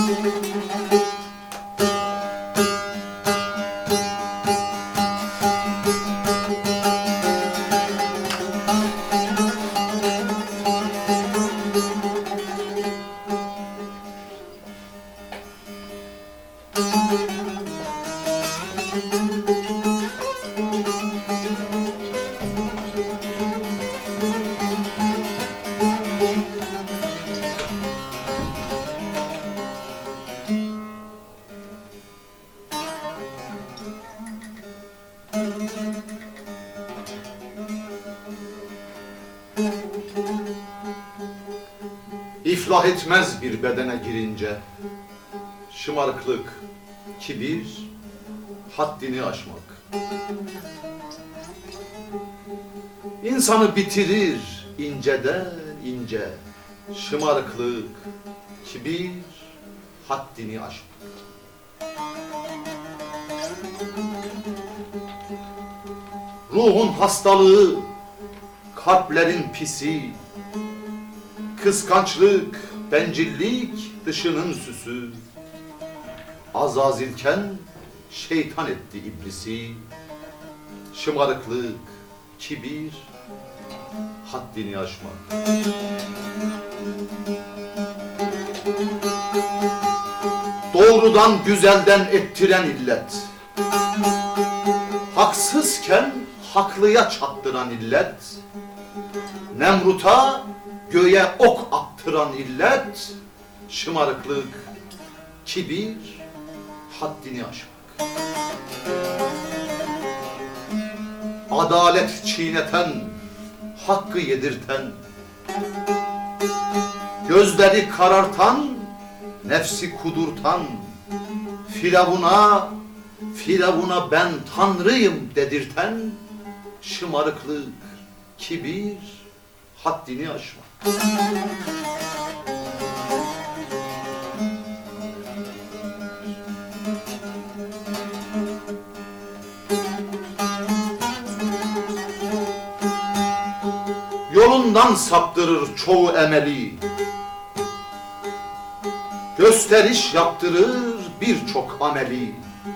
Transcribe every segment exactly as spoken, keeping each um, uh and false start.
İflah etmez bir bedene girince, şımarıklık, kibir, haddini aşmak. İnsanı bitirir inceden ince, şımarıklık, kibir, haddini aşmak. Ruhun hastalığı, kalplerin pisi, kıskançlık, bencillik dışının süsü. Azazilken şeytan etti iblisi. Şımarıklık, kibir, haddini aşmak. Doğrudan güzelden ettiren illet, haksızken haklıya çattıran illet, Nemrut'a göğe ok attıran illet, şımarıklık, kibir, haddini aşmak. Adalet çiğneten, hakkı yedirten, gözleri karartan, nefsi kudurtan, Firavun'a, Firavun'a ben Tanrıyım dedirten, şımarıklık, kibir, haddini aşmak. Yolundan saptırır çoğu emeli, gösteriş yaptırır birçok ameli.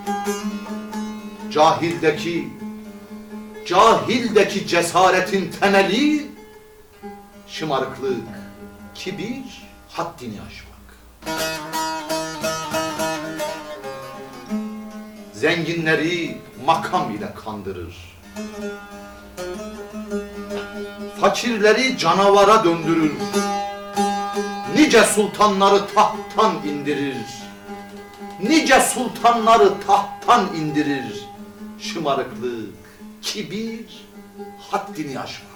Cahildeki, cahildeki cesaretin temeli, şımarıklık, kibir, haddini aşmak. Zenginleri makam ile kandırır, fakirleri canavara döndürür, nice sultanları tahttan indirir, nice sultanları tahttan indirir, şımarıklık, kibir, haddini aşmak.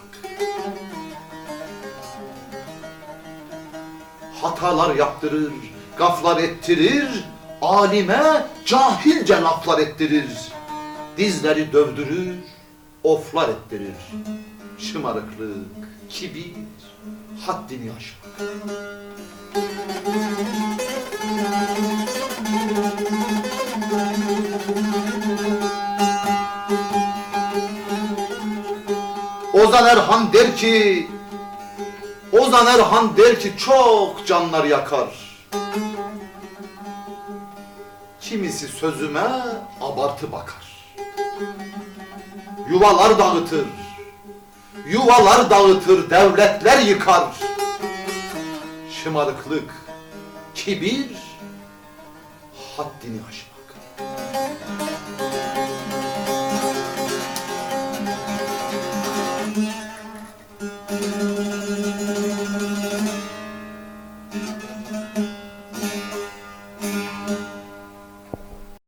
Hatalar yaptırır, gaflar ettirir, alime cahilce laflar ettirir, dizleri dövdürür, oflar ettirir, şımarıklık, kibir, haddini aşmak. Ozan Erhan der ki, Ozan Erhan der ki çok canlar yakar. Kimisi sözüme abartı bakar. Yuvalar dağıtır, yuvalar dağıtır, devletler yıkar. Şımarıklık, kibir, haddini aşmak.